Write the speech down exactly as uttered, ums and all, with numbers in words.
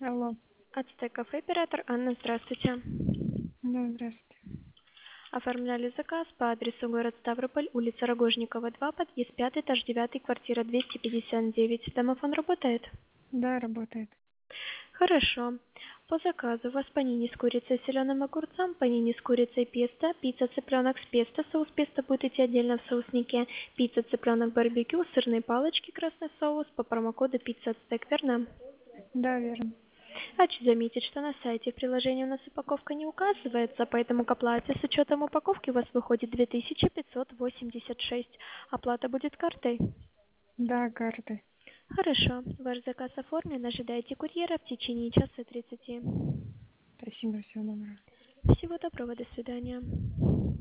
Алло. Ацтек Кафе, оператор Анна, здравствуйте. Да, здравствуйте. Оформляли заказ по адресу город Ставрополь, улица Рогожникова, два, подъезд пятый, этаж девятый, квартира двести пятьдесят девять. Домофон работает? Да, работает. Хорошо. По заказу у вас панини с курицей и соленым огурцом, панини с курицей песто, пицца цыпленок с песто, соус песто будет идти отдельно в соуснике, пицца цыпленок барбекю, сырные палочки, красный соус, по промокоду пицца ацтек, верно? Да, верно. Хочу заметить, что на сайте в приложении у нас упаковка не указывается, поэтому к оплате с учетом упаковки у вас выходит две тысячи пятьсот восемьдесят шесть. Оплата будет картой. Да, картой. Хорошо. Ваш заказ оформлен. Ожидайте курьера в течение часа тридцати. Спасибо, всего доброго. Всего доброго. До свидания.